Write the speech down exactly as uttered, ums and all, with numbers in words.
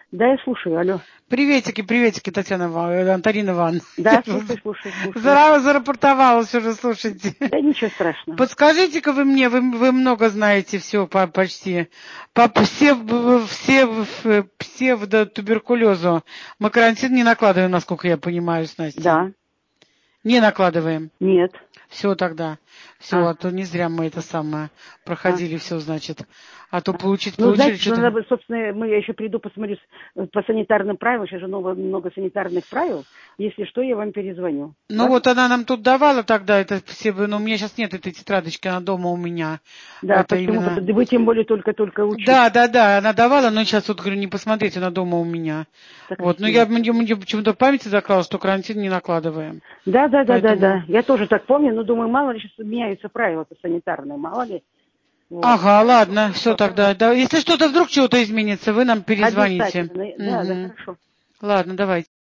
Да, я слушаю, алло. Приветики, приветики, Татьяна Ивановна, Антонина Ивановна. Да, слушай, слушай, слушай. Зара, зарапортовалась уже, слушайте. Да ничего страшного. Подскажите-ка вы мне, вы, вы много знаете все по, почти. По псев, все, псевдотуберкулезу. Мы карантин не накладываем, насколько я понимаю, с Настей. Да. Не накладываем? Нет. Все тогда. Все, А. а то не зря мы это самое проходили, а. все, значит. А то А. получить, ну, получили знаете, что-то. надо, собственно, мы, я еще приду, посмотрю по санитарным правилам, сейчас же много, много санитарных правил. Если что, я вам перезвоню. Ну да? вот она нам тут давала тогда это все, но у меня сейчас нет этой тетрадочки, она дома у меня. Да, это почему? Именно... Вы тем более только-только учитесь. Да, да, да, она давала, но сейчас вот говорю, не посмотреть, она дома у меня. Так вот, но я мне, мне почему-то в памяти закрала, что карантин не накладываем. Да, да, да, Поэтому... да, да. Я тоже так помню, но думаю, мало ли сейчас меняются правила-то санитарные, мало ли. Вот. Ага, ладно, все тогда. Да, если что-то вдруг чего-то изменится, вы нам перезвоните. Обязательно, да, угу. да, хорошо. Ладно, давайте.